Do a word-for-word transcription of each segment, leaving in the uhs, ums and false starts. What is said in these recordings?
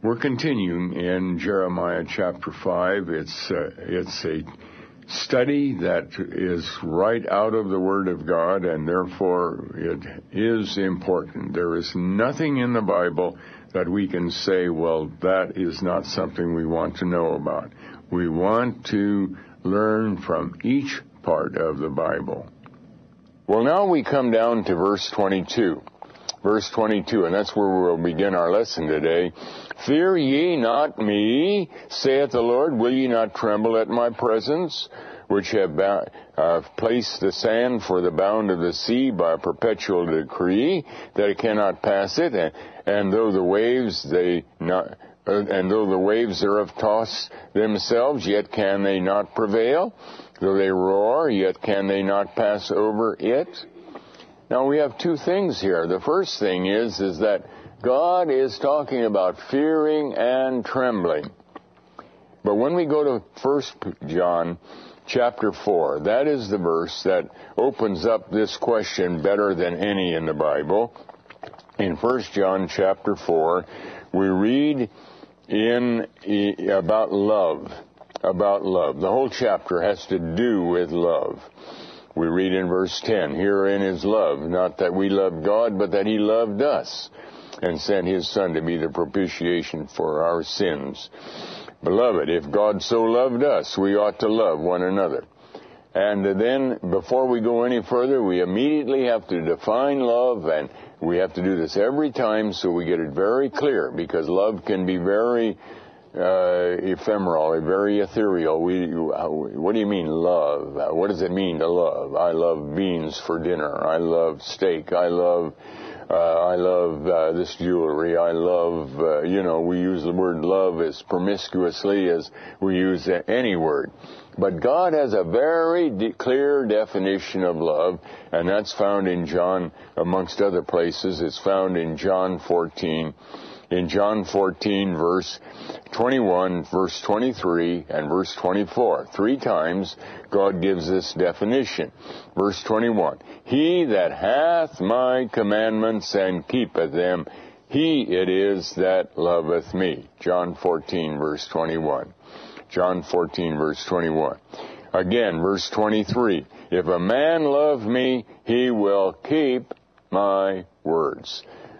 We're continuing in Jeremiah chapter five. It's uh, it's a study that is right out of the Word of God, and therefore it is important. There is nothing in the Bible that we can say, well, that is not something we want to know about. We want to learn from each part of the Bible. Well, now we come down to verse twenty-two. Verse twenty-two, and that's where we'll begin our lesson today. Fear ye not me, saith the Lord. Will ye not tremble at my presence, which have ba- uh, placed the sand for the bound of the sea by a perpetual decree, that it cannot pass it, and, and though the waves they not, uh, and though the waves thereof toss themselves, yet can they not prevail. Though they roar, yet can they not pass over it. Now we have two things here. The first thing is, is that God is talking about fearing and trembling. But when we go to First John chapter four, that is the verse that opens up this question better than any in the Bible. In First John chapter four, we read in about love, about love. The whole chapter has to do with love. We read in verse ten, herein is love, not that we loved God, but that he loved us, and sent his Son to be the propitiation for our sins. Beloved, if God so loved us, we ought to love one another. And then, before we go any further, we immediately have to define love, and we have to do this every time so we get it very clear, because love can be very Uh, ephemeral, very ethereal. We, what do you mean love? What does it mean to love? I love beans for dinner. I love steak. I love, uh, I love uh, this jewelry. I love, uh, you know, we use the word love as promiscuously as we use any word. But God has a very de- clear definition of love, and that's found in John, amongst other places. It's found in John fourteen. In John fourteen, verse twenty-one, verse twenty-three, and verse twenty-four. Three times God gives this definition. Verse twenty-one, he that hath my commandments and keepeth them, he it is that loveth me. John fourteen, verse twenty-one. John fourteen, verse twenty-one. Again, verse twenty-three, if a man love me, he will keep my words.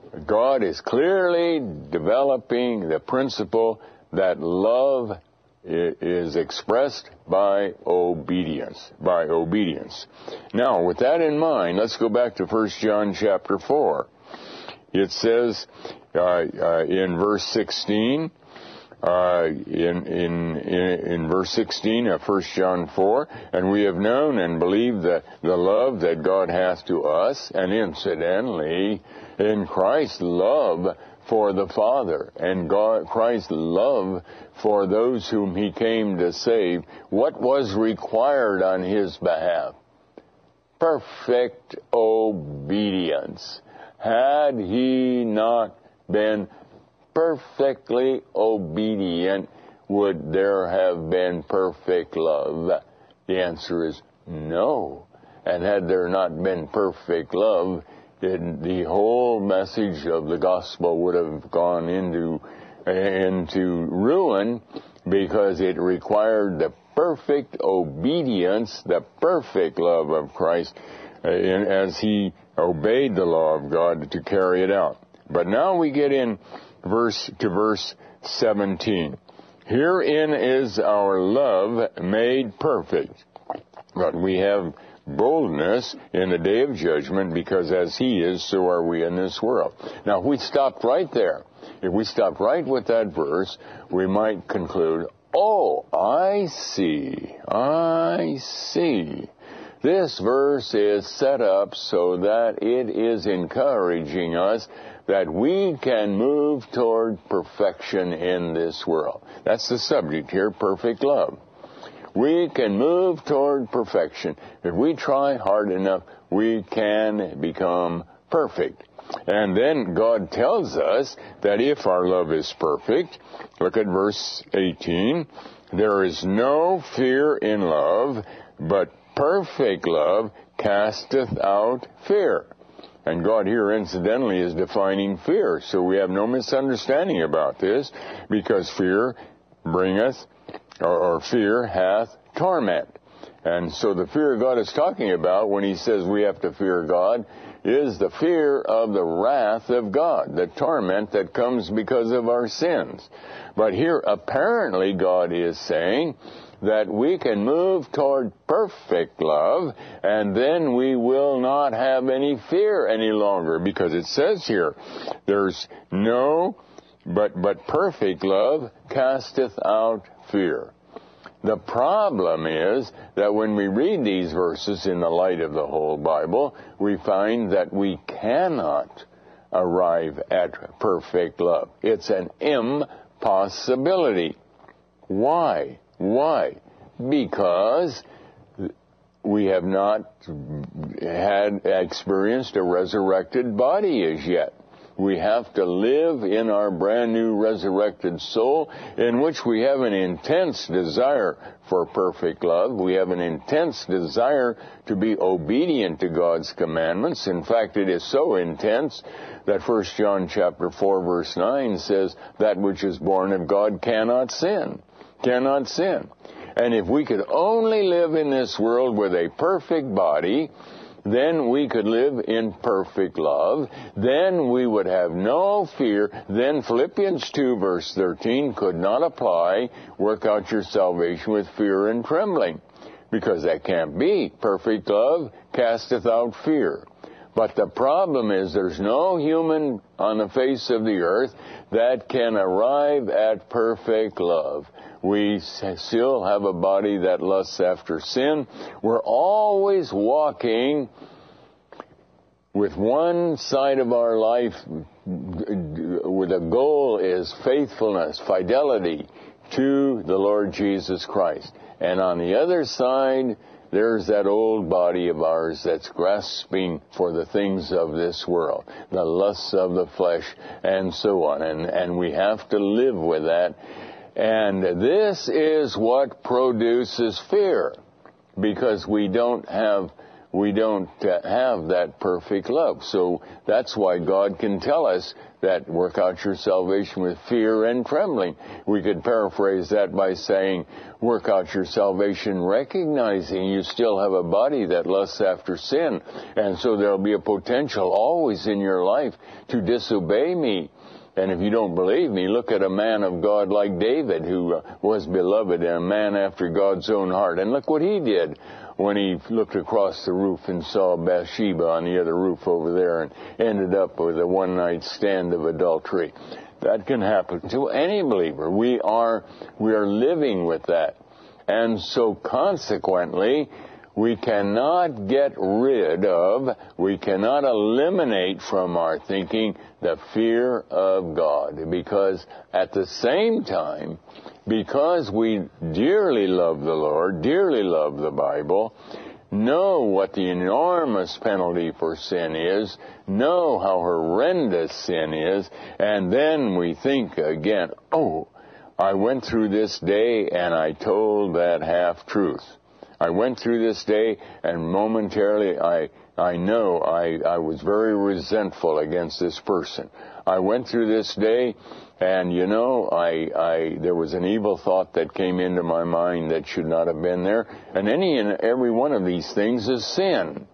God is clearly developing the principle that love is expressed by obedience, by obedience. Now, with that in mind, let's go back to First John chapter four. It says uh, uh, in verse sixteen, uh, in, in, in, in verse sixteen of First John four, and we have known and believed the, the love that God hath to us, and incidentally, in Christ's love for the Father, and God, Christ's love for those whom he came to save, what was required on his behalf? Perfect obedience. Had he not been perfectly obedient, would there have been perfect love? The answer is no. And had there not been perfect love, then the whole message of the gospel would have gone into into ruin, because it required the perfect obedience, the perfect love of Christ, uh, in, as he obeyed the law of God to carry it out. But now we get in verse to verse seventeen. Herein is our love made perfect. But we have boldness in the day of judgment, because as he is, so are we in this world. Now, if we stopped right there, if we stopped right with that verse, we might conclude, oh, I see, I see. This verse is set up so that it is encouraging us that we can move toward perfection in this world. That's the subject here, perfect love. We can move toward perfection. If we try hard enough, we can become perfect. And then God tells us that if our love is perfect, look at verse eighteen, there is no fear in love, but perfect love casteth out fear. And God here, incidentally, is defining fear. So we have no misunderstanding about this, because fear bringeth, or, or fear hath torment. And so the fear God is talking about when he says we have to fear God is the fear of the wrath of God, the torment that comes because of our sins. But here, apparently, God is saying that we can move toward perfect love, and then we will not have any fear any longer, because it says here, there's no, but, but perfect love casteth out fear. The problem is that when we read these verses in the light of the whole Bible, we find that we cannot arrive at perfect love. It's an impossibility. Why? Why? Because we have not had experienced a resurrected body as yet. We have to live in our brand new resurrected soul, in which we have an intense desire for perfect love. We have an intense desire to be obedient to God's commandments. In fact, it is so intense that First John chapter four verse nine says, that which is born of God cannot sin. Cannot sin. And if we could only live in this world with a perfect body, then we could live in perfect love. Then we would have no fear. Then Philippians two verse thirteen could not apply, work out your salvation with fear and trembling, because that can't be. Perfect love casteth out fear. But the problem is there's no human on the face of the earth that can arrive at perfect love. We still have a body that lusts after sin. We're always walking with one side of our life where the goal is faithfulness, fidelity to the Lord Jesus Christ. And on the other side, there's that old body of ours that's grasping for the things of this world, the lusts of the flesh, and so on. And, and we have to live with that. And this is what produces fear, because we don't have we don't uh, have that perfect love. So that's why God can tell us that work out your salvation with fear and trembling. We could paraphrase that by saying, work out your salvation recognizing you still have a body that lusts after sin. And so there'll be a potential always in your life to disobey me. And if you don't believe me, look at a man of God like David, who uh, was beloved and a man after God's own heart. And look what he did when he looked across the roof and saw Bathsheba on the other roof over there and ended up with a one-night stand of adultery. That can happen to any believer. We are, we are living with that. And so consequently, we cannot get rid of, we cannot eliminate from our thinking the fear of God, because at the same time, because we dearly love the Lord, dearly love the Bible, know what the enormous penalty for sin is, know how horrendous sin is, and then we think again, oh, I went through this day and I told that half-truth. I went through this day, and momentarily I I know I, I was very resentful against this person. I went through this day, and you know, I I there was an evil thought that came into my mind that should not have been there. And any and every one of these things is sin.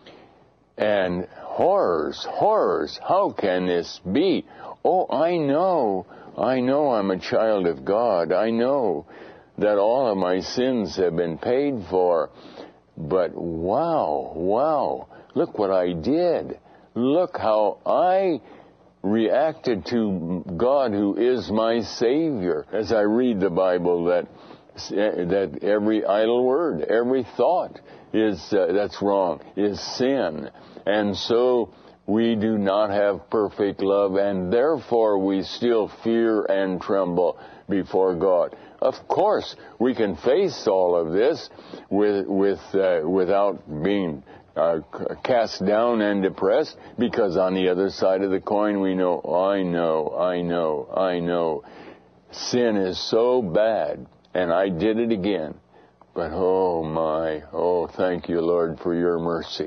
And horrors, horrors, how can this be? Oh, I know, I know I'm a child of God. I know that all of my sins have been paid for. But wow, wow, look what I did. Look how I reacted to God, who is my Savior. As I read the Bible, that that every idle word, every thought is uh, that's wrong, is sin. And so we do not have perfect love, and therefore we still fear and tremble before God. Of course, we can face all of this with, with, uh, without being uh, cast down and depressed, because on the other side of the coin we know, I know, I know, I know, sin is so bad, and I did it again. But oh my, oh thank you, Lord, for your mercy.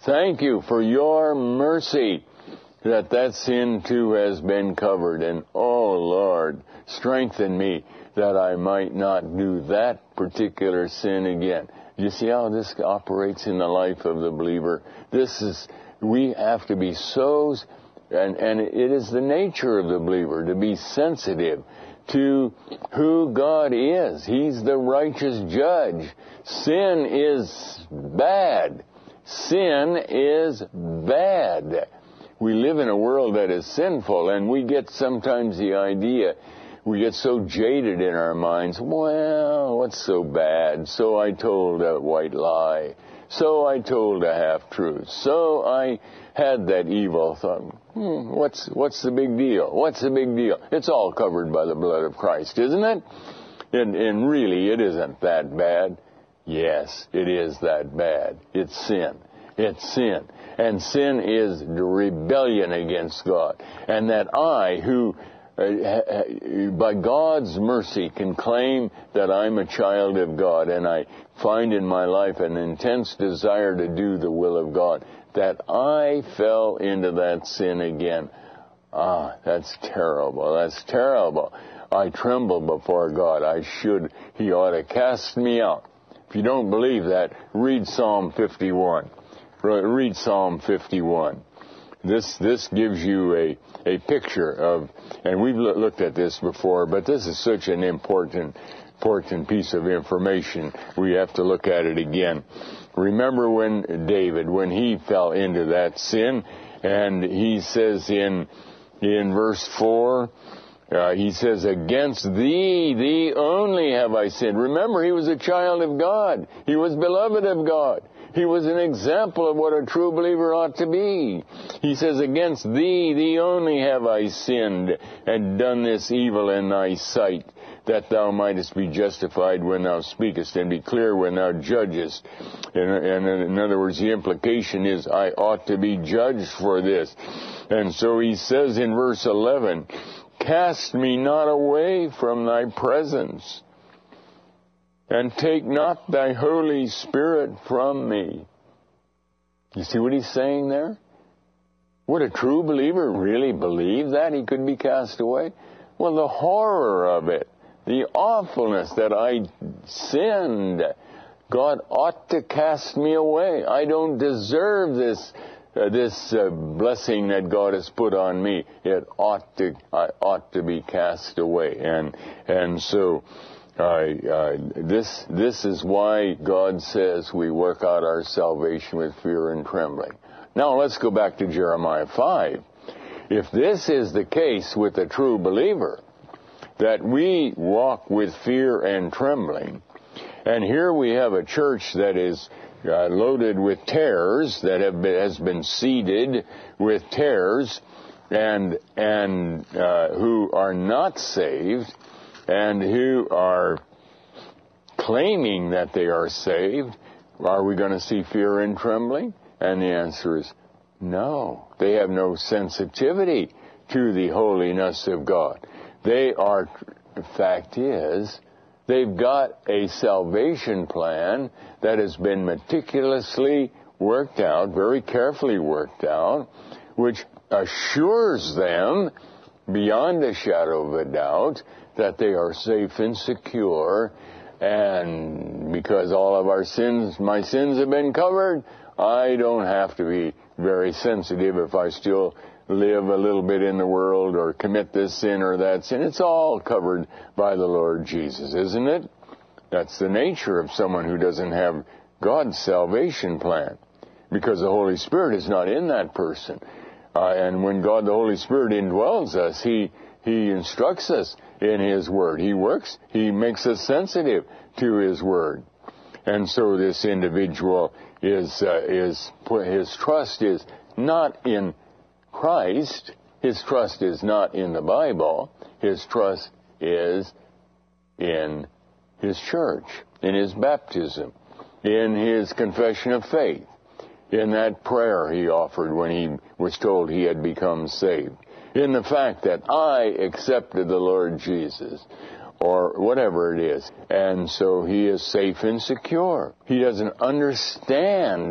Thank you for your mercy that that sin too has been covered. And, oh, Lord, strengthen me that I might not do that particular sin again. You see how this operates in the life of the believer? This is, we have to be so, and, and it is the nature of the believer to be sensitive to who God is. He's the righteous judge. Sin is bad. Sin is bad. We live in a world that is sinful, and we get sometimes the idea, we get so jaded in our minds, well, what's so bad? So I told a white lie. So I told a half-truth. So I had that evil thought. Hmm, what's, what's the big deal? What's the big deal? It's all covered by the blood of Christ, isn't it? And, and really, it isn't that bad. Yes, it is that bad. It's sin. It's sin. And sin is the rebellion against God. And that I, who uh, by God's mercy can claim that I'm a child of God, and I find in my life an intense desire to do the will of God, that I fell into that sin again. Ah, that's terrible. That's terrible. I tremble before God. I should, He ought to cast me out. If you don't believe that, read Psalm fifty-one. Read Psalm fifty-one. This this gives you a, a picture of, and we've looked at this before, but this is such an important, important piece of information. We have to look at it again. Remember when David, when he fell into that sin, and he says in, in verse four, Uh, he says, against thee, thee only have I sinned. Remember, he was a child of God. He was beloved of God. He was an example of what a true believer ought to be. He says, against thee, thee only have I sinned and done this evil in thy sight, that thou mightest be justified when thou speakest and be clear when thou judgest. And, and in other words, the implication is I ought to be judged for this. And so he says in verse eleven, cast me not away from thy presence, and take not thy Holy Spirit from me. You see what he's saying there? Would a true believer really believe that he could be cast away? Well, the horror of it, the awfulness that I sinned, God ought to cast me away. I don't deserve this Uh, this uh, blessing that God has put on me. It ought to, I ought to be cast away. And, and so, uh, uh, this, this is why God says we work out our salvation with fear and trembling. Now let's go back to Jeremiah five. If this is the case with a true believer, that we walk with fear and trembling, and here we have a church that is Uh, loaded with tares, that have been, has been seeded with tares, and and uh, who are not saved, and who are claiming that they are saved, are we going to see fear and trembling? And the answer is no. They have no sensitivity to the holiness of God. They are, the fact is, they've got a salvation plan that has been meticulously worked out, very carefully worked out, which assures them, beyond a shadow of a doubt, that they are safe and secure. And because all of our sins, my sins have been covered, I don't have to be very sensitive if I still live a little bit in the world or commit this sin or that sin. It's all covered by the Lord Jesus, isn't it? That's the nature of someone who doesn't have God's salvation plan, because the Holy Spirit is not in that person. Uh, and when God, the Holy Spirit, indwells us, He He instructs us in His Word. He works, He makes us sensitive to His Word. And so this individual is, uh, is, his trust is not in Christ. His trust is not in the Bible. His trust is in His church, in His baptism, in His confession of faith, in that prayer He offered when He was told He had become saved, in the fact that I accepted the Lord Jesus, or whatever it is. And so he is safe and secure. He doesn't understand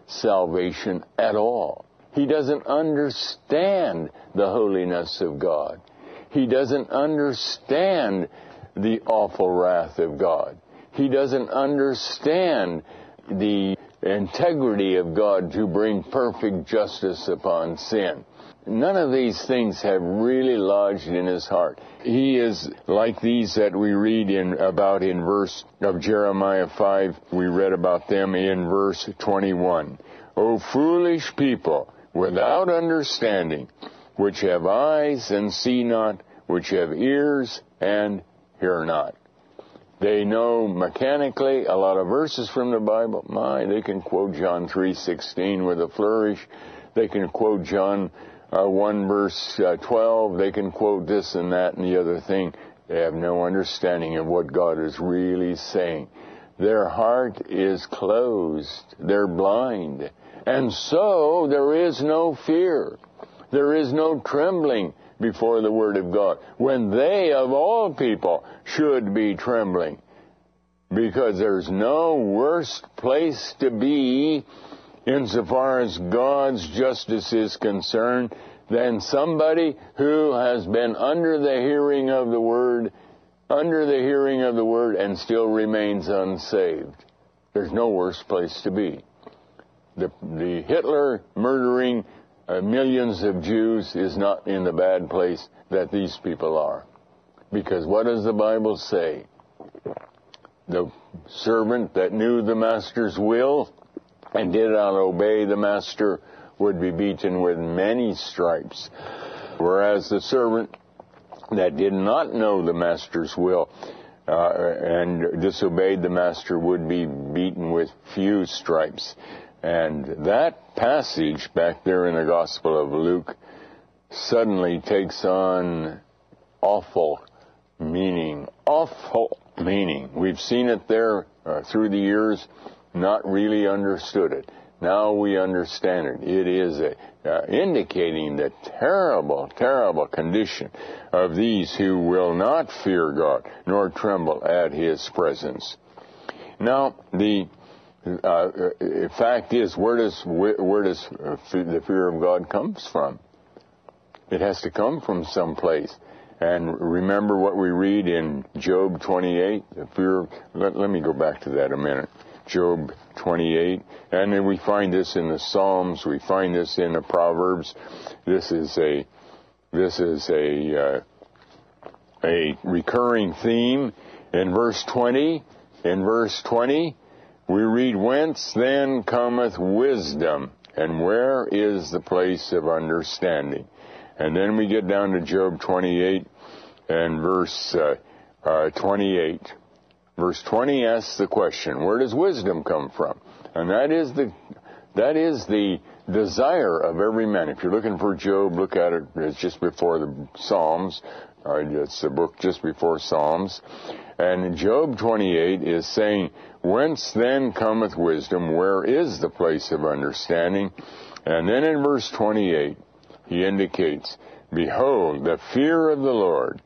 salvation at all. He doesn't understand the holiness of God. He doesn't understand the awful wrath of God. He doesn't understand the integrity of God to bring perfect justice upon sin. None of these things have really lodged in his heart. He is like these that we read in about in verse of Jeremiah five. We read about them in verse twenty-one. O foolish people, without understanding, which have eyes and see not, which have ears and hear not. They know mechanically a lot of verses from the Bible. My, they can quote John three sixteen with a flourish. They can quote John uh, one verse uh, twelve. They can quote this and that and the other thing. They have no understanding of what God is really saying. Their heart is closed. They're blind. And so there is no fear. There is no trembling before the Word of God, when they, of all people, should be trembling. Because there's no worse place to be, insofar as God's justice is concerned, than somebody who has been under the hearing of the Word, under the hearing of the Word, and still remains unsaved. There's no worse place to be. The, the Hitler murdering uh, millions of Jews is not in the bad place that these people are. Because what does the Bible say? The servant that knew the master's will and did not obey the master would be beaten with many stripes. Whereas the servant that did not know the master's will uh, and disobeyed the master would be beaten with few stripes. And that passage back there in the Gospel of Luke suddenly takes on awful meaning. Awful meaning. We've seen it there uh, through the years, not really understood it. Now we understand it. It is a, uh, indicating the terrible, terrible condition of these who will not fear God nor tremble at His presence. Now, the uh, fact is, where does where, where does the fear of God comes from? It has to come from someplace. And remember what we read in Job twenty-eight. The fear. Let, let me go back to that a minute. Job twenty-eight, and then we find this in the Psalms. We find this in the Proverbs. This is a this is a uh, a recurring theme in verse twenty. In verse twenty, we read, "Whence then cometh wisdom, and where is the place of understanding?" And then we get down to Job twenty-eight and verse uh, uh, twenty-eight. Verse twenty asks the question, where does wisdom come from? And that is the that is the desire of every man. If you're looking for Job, look at it. It's just before the Psalms. Uh, it's a book just before Psalms. And Job twenty-eight is saying, "Whence then cometh wisdom? Where is the place of understanding?" And then in verse twenty-eight, he indicates, "Behold, the fear of the Lord,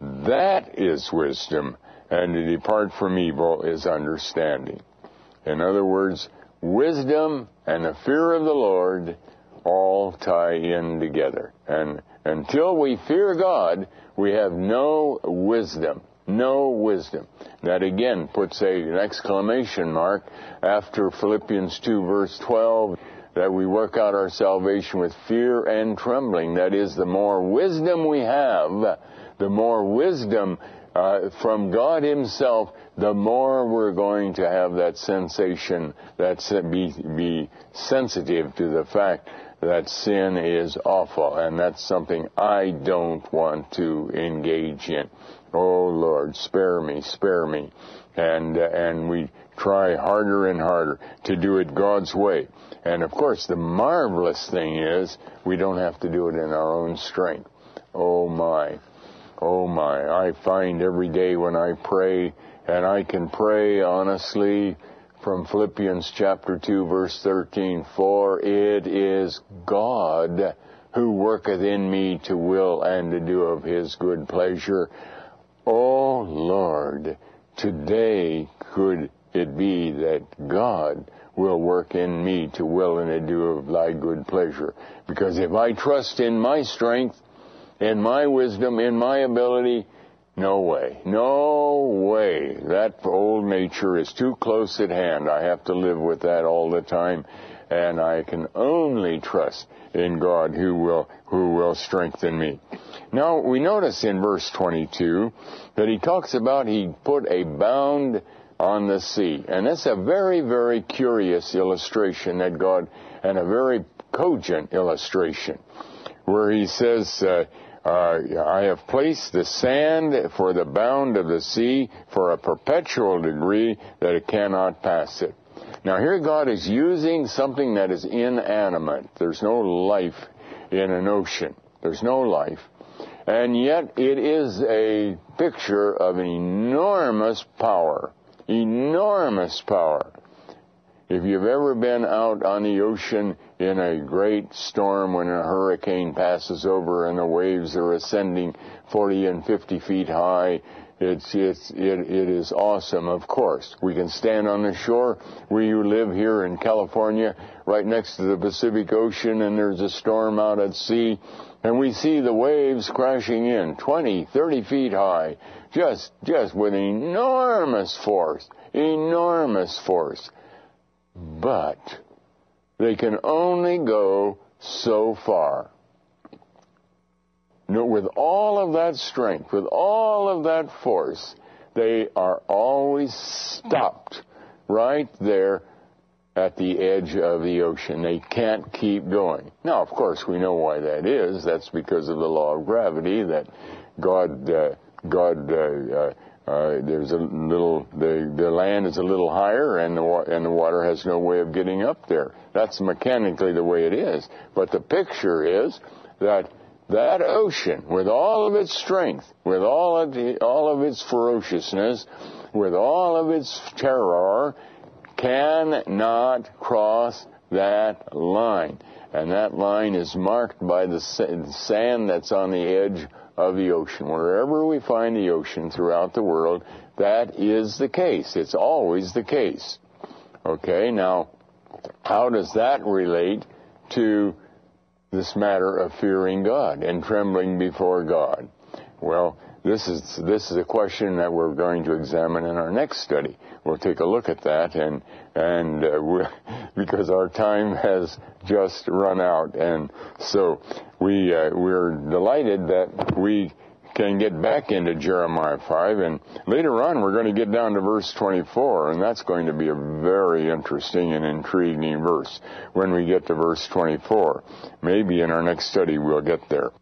that is wisdom, and to depart from evil is understanding." In other words, wisdom and the fear of the Lord all tie in together. And until we fear God, we have no wisdom. No wisdom. That again puts a, an exclamation mark after Philippians two verse twelve, that we work out our salvation with fear and trembling. That is, the more wisdom we have, the more wisdom Uh, from God Himself, the more we're going to have that sensation, that be, be sensitive to the fact that sin is awful, and that's something I don't want to engage in. Oh Lord, spare me, spare me. And, uh, and we try harder and harder to do it God's way. And of course, the marvelous thing is, we don't have to do it in our own strength. Oh my. Oh my, I find every day when I pray, and I can pray honestly from Philippians chapter two verse thirteen, "For it is God who worketh in me to will and to do of His good pleasure." Oh Lord, today could it be that God will work in me to will and to do of thy good pleasure. Because if I trust in my strength, in my wisdom, in my ability, no way, no way. That old nature is too close at hand. I have to live with that all the time, and I can only trust in God who will who will strengthen me. Now, we notice in verse twenty-two that he talks about he put a bound on the sea. And that's a very, very curious illustration that God, and a very cogent illustration, where he says, uh, uh, I have placed the sand for the bound of the sea for a perpetual degree that it cannot pass it. Now here God is using something that is inanimate. There's no life in an ocean. There's no life. And yet it is a picture of an enormous power. Enormous power. If you've ever been out on the ocean in a great storm when a hurricane passes over and the waves are ascending forty and fifty feet high, it's, it's, it, it is awesome, of course. We can stand on the shore. We live here in California, right next to the Pacific Ocean, and there's a storm out at sea, and we see the waves crashing in, twenty, thirty feet high, just, just with enormous force, enormous force. But they can only go so far. No, with all of that strength, with all of that force, they are always stopped right there at the edge of the ocean. They can't keep going. Now, of course, we know why that is. That's because of the law of gravity, that God, uh, God, uh, uh, uh, there's a little, the, the land is a little higher, and the, wa- and the water has no way of getting up there. That's mechanically the way it is. But the picture is that that ocean, with all of its strength, with all of the, all of its ferociousness, with all of its terror, cannot cross that line. And that line is marked by the sand that's on the edge of the ocean. Wherever we find the ocean throughout the world, that is the case. It's always the case. Okay, now, how does that relate to this matter of fearing God and trembling before God? Well, this is this is a question that we're going to examine in our next study. We'll take a look at that, and and uh, we, because our time has just run out, and so we uh, we're delighted that we can get back into Jeremiah five, and later on we're going to get down to verse twenty-four, and that's going to be a very interesting and intriguing verse when we get to verse twenty-four. Maybe in our next study we'll get there.